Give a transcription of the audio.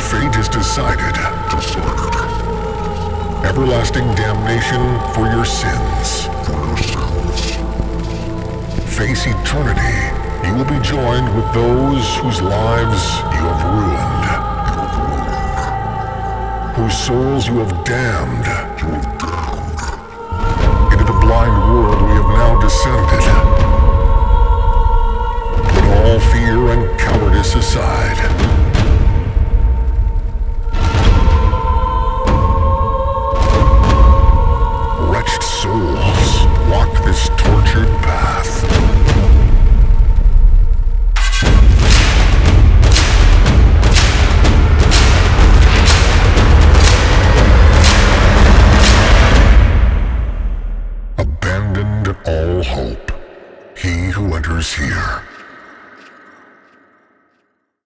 fate is decided. Everlasting damnation for your sins. Face eternity. You will be joined with those whose lives you have ruined, whose souls you have damned. Into the blind world we have now descended. Put all fear and cowardice aside. Wretched souls walk this tortured path. Abandoned all hope, he who enters here